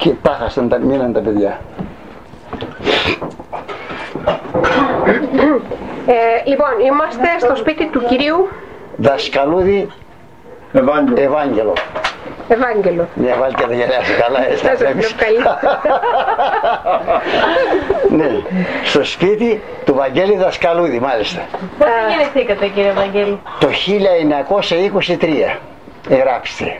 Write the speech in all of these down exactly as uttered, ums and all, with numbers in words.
και τα χάσαν, τα μείναν τα παιδιά. Ε, λοιπόν, είμαστε στο σπίτι του κυρίου Δασκαλούδη Ευάγγελο. Ευάγγελο. Ευάγγελο. Ναι, βάλει και τα γυαλιά σου καλά, έτσι τα βλέπεις. Ναι, στο σπίτι του Βαγγέλη Δασκαλούδη, μάλιστα. Πότε γεννηθήκατε, κύριε Βαγγέλη? Το χίλια εννιακόσια είκοσι τρία, εγγράψτε.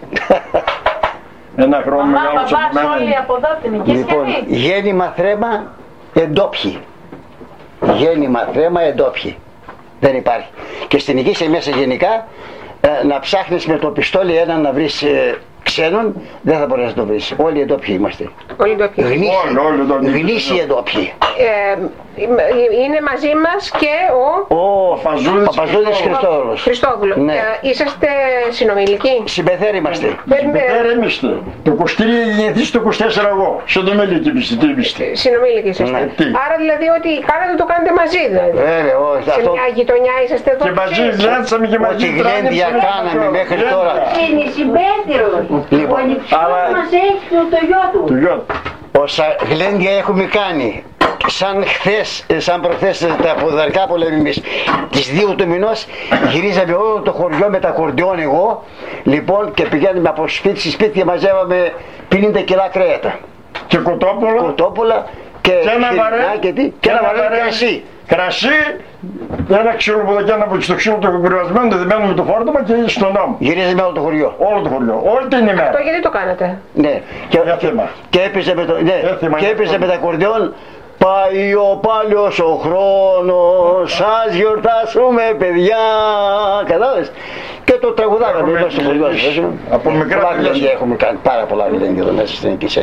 Ένα χρόνο Μαμά, μεγάλος μπαμπάς, από όλοι μένα. από εδώ την οικία Λοιπόν, σχεδί. γέννημα θρέμα εντόπιοι. Γέννημα θρέμα εντόπιοι. Δεν υπάρχει. Και στην οικία μέσα γενικά ε, να ψάχνεις με το πιστόλι έναν να βρεις ε, ξένον, δεν θα μπορείς να το βρεις. Όλοι εντόπιοι είμαστε. Όλοι το πιούν. Όλοι, όλοι το πιούν. Γνήσιοι εντόπιοι. Ε, είναι μαζί μας και ο Ο Παπαζούλης Παπαζούλης Χριστόδουλος. Χριστόβουλος. Ναι. Ε, είσαστε συνομιλικοί? Συμπεθέροι είμαστε. Δεν- Πέρα είμαστε. Το είκοσι τρία γεννηθείς, το είκοσι τέσσερα εγώ. Σε το μέλη τι είστε, τι είστε. Συνομιλικοί είσαστε. Ναι. Τι. Άρα δηλαδή ότι κάνετε το κάνετε μαζί δηλαδή. Βέβαια, όχι. Σε Αυτό μια γειτονιά είσαστε εδώ. Και μαζί λάτσαμε και μαζί. ό,τι γλέντια κάναμε μέχρι τώρα. Είναι συμπέθυρος. Λοιπόν, Ο νηψικός αλλά- μας έχει το, το γιο του. Του γιο. Όσα γλέντια έχουμε κάνει, σαν χθες, σαν προχθές τα ποδαρικά που λέμε εμείς, τις δύο του μηνός γυρίζαμε όλο το χωριό με τα κορδιόν εγώ, λοιπόν, και πηγαίνουμε από σπίτι σε σπίτι και μαζεύαμε πενήντα κιλά κρέατα, Και κοτόπουλο. κοτόπουλα και Και ένα χοιρινά βαρέ. και τι, και ένα βαρέ κρασί. Κρασί. Ένα ξύλο που δεν από στο ξύλο το κουβουριασμένο, το δεμένο με το φόρτωμα και στον νόμο. Γυρίζαμε όλο το χωριό. Όλο το χωριό. Όλη την Αυτό ημέρα. γιατί το κάνατε? Ναι, και, Για και, θέμα. και έπαιζε με το, ναι, Για θέμα, και για έπαιζε θέμα. με τα κορδιόν. Πάει ο πάλιος ο χρόνος, ας γιορτάσουμε παιδιά. Κατάλαβες. Και το τραγουδάγαμε Έχουμε εδώ στο χωριό. εμείς, από μικρά Πολλά παιδιά. γλέντια έχουμε κάνει, πάρα πολλά γλέντια εδώ μέσα στην εκκλησία.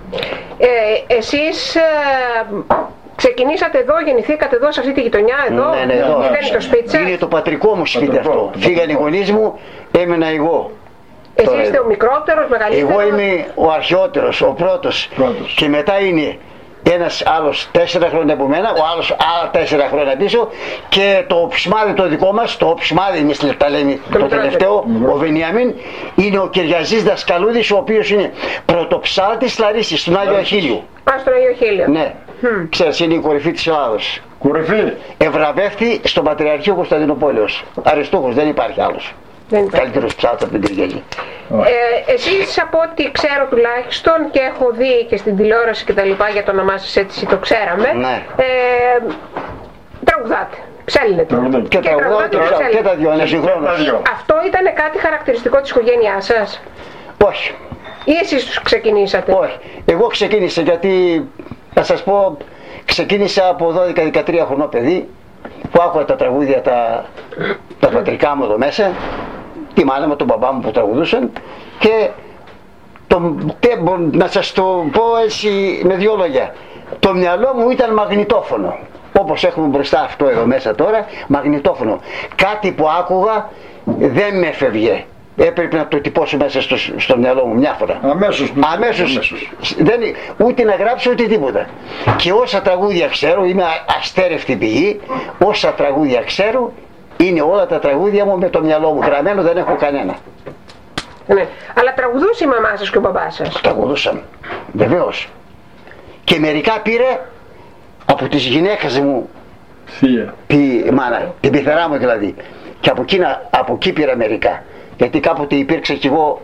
Ε, εσείς ε, ξεκινήσατε εδώ, γεννηθήκατε εδώ σε αυτή τη γειτονιά εδώ? Ναι, ναι, εδώ. Δεν είναι το σπίτι σας? Είναι το πατρικό μου σπίτι Πατρικό. αυτό. Φύγανε οι γονείς μου, έμενα εγώ. Εσείς τώρα είστε εδώ. ο μικρότερος, μεγαλύτερος? Εγώ είμαι ο αρχαιότερος, ο πρώτος. Πρώτος. Και μετά είναι ένας άλλος τέσσερα χρόνια από μένα, ο άλλος άλλα τέσσερα χρόνια πίσω και το ψημάδι το δικό μας, το ψημάδι εμείς τα λέμε το, μικρότερο. τελευταίο, ο Βενιαμίν, είναι ο Κυριαζής Δασκαλούδης, ο οποίος είναι πρωτοψάλτης Λαρίσης, στον Άγιο Αχίλιο. Α, στον Αγίο Χίλιο. Ναι, ξέρεις, είναι η κορυφή της Ελλάδος. Κορυφή. Ευραβεύτη στον Πατριαρχείο Κωνσταντινούπολεως. Αριστούχος, δεν υπάρχει άλλος. Δεν υπάρχει. Καλύτερος ψάλτης από την Κυριακή. Ε, εσείς από ό,τι ξέρω τουλάχιστον και έχω δει και στην τηλεόραση και τα λοιπά, για το όνομά σας έτσι το ξέραμε, Ναι. ε, τραγουδάτε, ψέλνετε. Τραγουδάτε. Και τραγουδάω τραγουδάτε και ψάχνω και ψέλνετε. τα δυο, είναι συγχρόνως. Τα δυο. Αυτό ήταν κάτι χαρακτηριστικό της οικογένειάς σας Όχι. ή εσείς τους ξεκινήσατε? Όχι. Εγώ ξεκίνησα γιατί, να σας πω, ξεκίνησα από δώδεκα δεκατρία χρονό παιδί που άκουγα τα τραγούδια τα, τα πατρικά μου εδώ μέσα, τη μάνα μου, τον μπαμπά μου που τραγουδούσαν και το, τε, να σας το πω έτσι με δύο λόγια. Το μυαλό μου ήταν μαγνητόφωνο. Όπως έχουμε μπροστά αυτό εδώ μέσα τώρα, μαγνητόφωνο. Κάτι που άκουγα δεν με έφευγε. Έπρεπε να το τυπώσω μέσα στο, στο μυαλό μου μια φορά. Αμέσως. Αμέσως. Δεν, ούτε να γράψω ούτε τίποτα. Και όσα τραγούδια ξέρω, είμαι αστέρευτη πηγή, όσα τραγούδια ξέρω, είναι όλα τα τραγούδια μου με το μυαλό μου. Γραμμένο δεν έχω κανένα. Ναι. Αλλά τραγουδούσε η μαμά σας και ο μπαμπάς σας? Τραγουδούσαν. Βεβαίως. Και μερικά πήρε από τις γυναίκες μου, Θεία. τη μάνα, την πεθερά μου δηλαδή. Και από, εκείνα, από εκεί πήρα μερικά. Γιατί κάποτε υπήρξε κι εγώ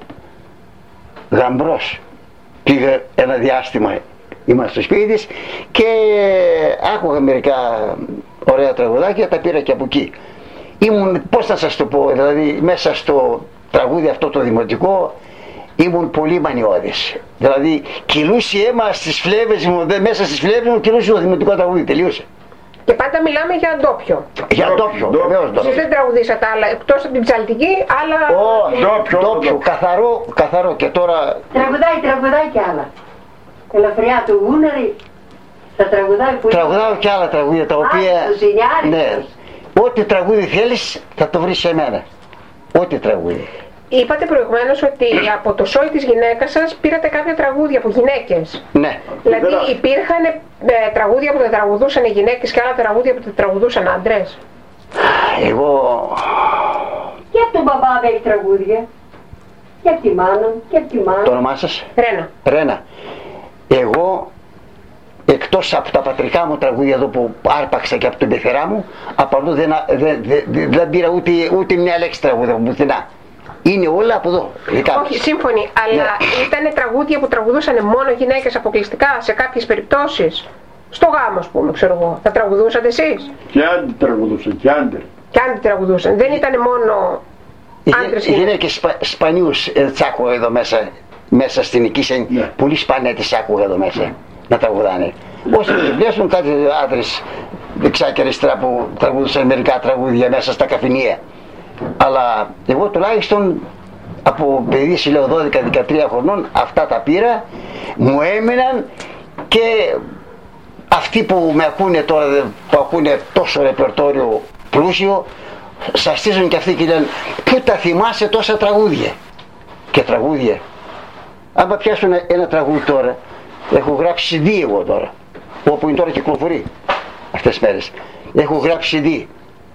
γαμπρός. Πήγα ένα διάστημα, είμαστε στο σπίτι της και άκουγα μερικά ωραία τραγουδάκια, τα πήρα και από εκεί. Ήμουν, πώς να σας το πω, δηλαδή μέσα στο τραγούδι αυτό το δημοτικό ήμουν πολύ μανιώδης. Δηλαδή κυλούσε αίμα στις φλέβες μου, δε, μέσα στις φλέβες μου κυλούσε το δημοτικό τραγούδι, τελείωσε. Και πάντα μιλάμε για ντόπιο. Για ντόπιο, ντόπιο. βεβαίως Εσείς ντόπιο. δεν τραγουδήσατε άλλα, εκτός από την ψαλτική, αλλά... Ω, Ντόπιο, ντόπιο, ντόπιο. καθαρό, καθαρό και τώρα Τραγουδάει, τραγουδάει κι άλλα. Ελαφριά του Γούναρη. Τα τραγουδάει που τραγουδάω και άλλα τραγούδια τα οποία... το Ζηνιάρη. Ναι, ό,τι τραγούδι θέλεις θα το βρεις σε μένα. Ό,τι τραγούδι. Είπατε προηγουμένως ότι από το σόι της γυναίκας σας πήρατε κάποια τραγούδια από γυναίκες. Ναι. Δηλαδή υπήρχαν ε, τραγούδια που τα τραγουδούσαν οι γυναίκες και άλλα τραγούδια που τα τραγουδούσαν άντρες. Εγώ... Και από τον μπαμπά έχει τραγούδια. Και από τη μάνα μου και από τη μάνα. Το όνομά σας? Ρένα. Ρένα. Εγώ, εκτός από τα πατρικά μου τραγούδια εδώ που άρπαξα και από την πεθερά μου, από αλλού δεν, δεν, δεν, δεν πήρα ούτε, ούτε μια λέξη τραγούδια πουθενά. Είναι όλα από εδώ. Όχι, σύμφωνοι, αλλά ναι. Ήταν τραγούδια που τραγουδούσαν μόνο γυναίκες αποκλειστικά σε κάποιες περιπτώσεις. Στο γάμο, ας πούμε, ξέρω εγώ. Θα τραγουδούσατε εσείς? Και άντι τραγουδούσαν, και άντερ. Και άντι τραγουδούσαν. Δεν ήταν μόνο άντρες. Οι γυναίκες σπα, σπανίους ε, τις άκουγα εδώ μέσα, μέσα στην Οικήσα. Ναι. Πολύ σπανία τις άκουγα εδώ μέσα να τραγουδάνε. Όσοι βλέπουν κάτι άντρες δεξιά και αριστερά που τραγουδούσαν μερικά τραγούδια μέσα στα καφενεία. Αλλά εγώ τουλάχιστον από παιδί σου λέω δώδεκα δεκατρία χρονών αυτά τα πήρα, μου έμειναν και αυτοί που με ακούνε τώρα, που ακούνε τόσο ρεπερτόριο πλούσιο, σαστίζουν και αυτοί και λένε πού τα θυμάσαι τόσα τραγούδια και τραγούδια. Άμα πιάσουν ένα τραγούδι τώρα, έχω γράψει σι ντι εγώ τώρα, όπου είναι τώρα κυκλοφορεί αυτές τις μέρες, έχω γράψει σι ντι.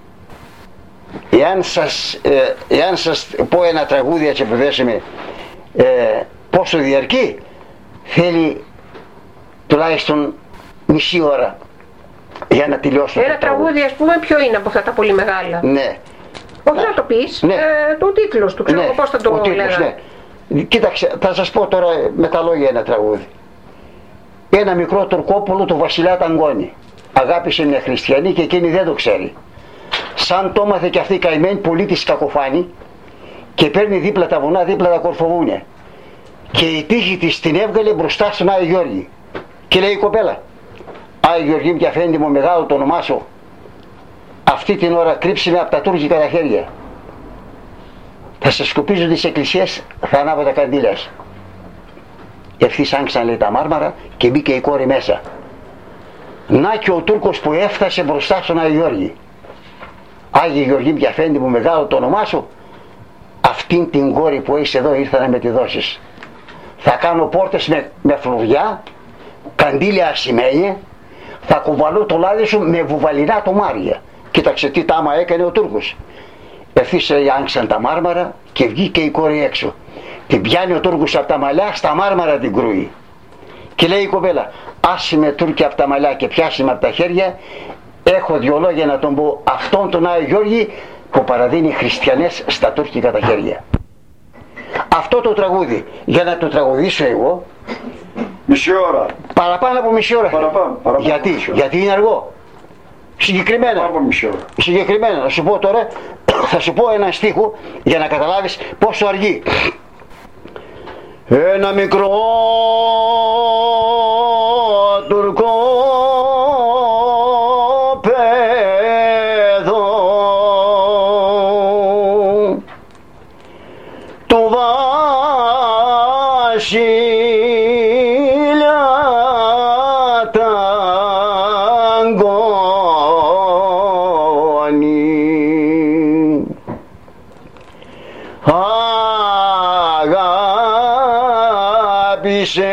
Εάν σας, ε, εάν σας πω ένα τραγούδι έτσι που δέσουμε ε, πόσο διαρκεί, θέλει τουλάχιστον μισή ώρα για να τελειώσω. Ένα τραγούδι, ας πούμε, ποιο είναι από αυτά τα πολύ μεγάλα? Ναι. Όχι να το πεις, ναι. ε, το τίτλος του, ξέρω ναι. Πώς θα το λέγα. Ναι. Κοίταξε, θα σας πω τώρα με τα λόγια ένα τραγούδι. Ένα μικρό Τουρκόπουλο του Βασιλιά Ταγκώνη αγάπησε μια χριστιανή και εκείνη δεν το ξέρει. Σαν το έμαθε και αυτή η καημένη πολύ της κακοφάνη και παίρνει δίπλα τα βουνά, δίπλα τα κορφοβούνια. Και η τύχη της την έβγαλε μπροστά στον Άγιο Γιώργη. Και λέει η κοπέλα, Άγιο Γιώργη μου και αφέντη μου μεγάλο το όνομά σου, αυτή την ώρα κρύψε με από τα τουρκικά τα χέρια. Θα σε σκουπίζουν τις εκκλησίες, θα ανάβω τα καντήλια. Ευθύς άνοιξαν λέει τα μάρμαρα και μπήκε η κόρη μέσα. Να και ο Τούρκος που έφτασε μπροστά στον Άγιο Γιώργη. Άγιε Γεωργή μου και αφέντη μου μεγάλο το όνομά σου, αυτήν την κόρη που έχεις εδώ ήρθα να με τη δώσεις. Θα κάνω πόρτες με, με φλουριά, καντήλια ασημένια, θα κουβαλώ το λάδι σου με βουβαλινά τομάρια. Κοίταξε τι τάμα έκανε ο Τούρκος. Ευθύς άνοιξαν τα μάρμαρα και βγήκε η κόρη έξω. Την πιάνει ο Τούρκος από τα μαλλιά, στα μάρμαρα την κρούει. Και λέει η κοπέλα, άσε με Τούρκη από τα μαλλιά και πιάσε με από τα χέρια. Έχω δυο λόγια να τον πω, αυτόν τον Άγιο Γιώργη που παραδίνει χριστιανές στα τουρκικά τα χέρια. Αυτό το τραγούδι, για να το τραγουδήσω εγώ, μισή ώρα. Παραπάνω από μισή ώρα. Παραπάνω, παραπάνω γιατί, μισή ώρα. γιατί είναι αργό. Συγκεκριμένα, από μισή ώρα. συγκεκριμένα, να σου πω τώρα, θα σου πω ένα στίχο για να καταλάβεις πόσο αργεί. Ένα μικρό τουρκό παιδό το βασιλιά Ταγκώνη αγάπησε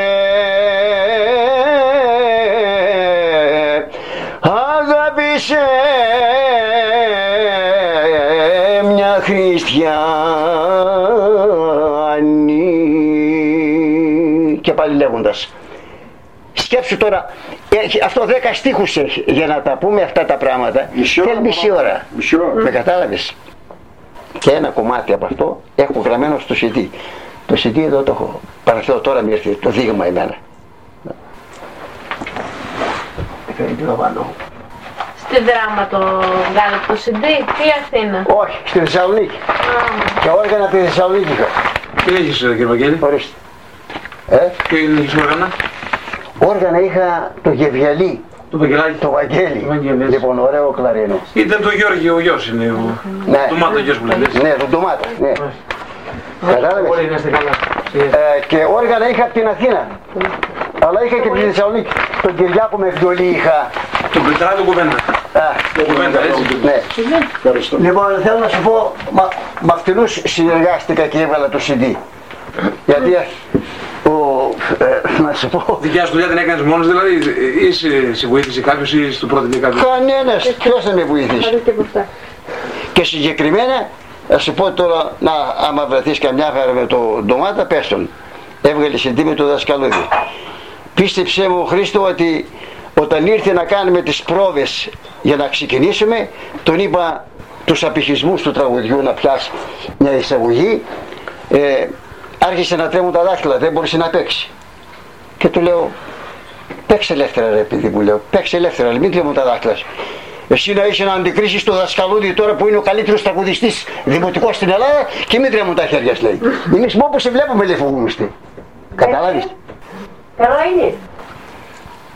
αγάπησε μια χριστιανή. Και πάλι λέγοντας, σκέψου τώρα, έχει, αυτό δέκα στίχους έχει για να τα πούμε αυτά τα πράγματα. Θέλει μισή ώρα. Μισή ώρα. Με κατάλαβες? Και ένα κομμάτι από αυτό έχω γραμμένο στο σι ντι. Το σι ντι εδώ το έχω. Παραθέω τώρα με έρθει το δείγμα εμένα. Στη Δράμα το βγάλετε το σι ντι ή Αθήνα? Όχι, στη Θεσσαλονίκη. Ah. Και όργανα από τη Θεσσαλονίκη είχα. Τι έχεις κύριε Βαγγέλη? Ορίστε. Ε? Τι έχεις όργανα? Όργανα είχα το Γεβιαλί. Το Βαγγελάκι. Το Βαγγέλη. Λοιπόν, ωραίο κλαρίνο. Ήταν το Γιώργη, ο γιος είναι. Ο ναι. Ντομάτα, ο γιος που λέτε. Ναι, το Ντομάτα. Ναι. Κατάλαβες? Όλοι να είστε καλά. Ε, και όργανα είχα από την Αθήνα. Αλλά είχα και από τη Θεσσαλονίκη. Τον Κυριάκο με βιολί είχα. Τον Πετρά του Κουβέντα. Το Κουβέντα, έτσι. Ναι. Λοιπόν, θέλω να σου πω, με αυτούς συνεργάστηκα και έβαλα το σι ντι. Γιατί ο, ε, να σου πω... Δικιά σου δουλειά την έκανες μόνος δηλαδή, ή σε, σε βοήθησε κάποιος ή στο πρότεινε κάποιος? Κανένας, ποιος θα με βοηθήσει. Και συγκεκριμένα Ας σου πω τώρα, να, άμα βρεθείς καμιά φορά με το ντομάτα, πες τον. Έβγαλε συντή με το δασκαλούδι. Πίστεψέ μου, Χρήστο, ότι όταν ήρθε να κάνουμε τις πρόβες για να ξεκινήσουμε, τον είπα τους απηχισμούς του τραγουδιού να πιάσει μια εισαγωγή, ε, άρχισε να τρέμουν τα δάχτυλα, δεν μπορούσε να παίξει. Και του λέω, παίξε ελεύθερα ρε παιδί μου, λέω, παίξε ελεύθερα, μην τρέμουν τα δάχτυλα. Εσύ να είσαι να αντικρίσεις το δασκαλούδι τώρα που είναι ο καλύτερος τραγουδιστής δημοτικός στην Ελλάδα και μην τρέμουν τα χέρια, λέει. Εμείς μόνο που σε βλέπουμε, λέει, φοβούμαστε. Καταλάβεις. Καλά είναι.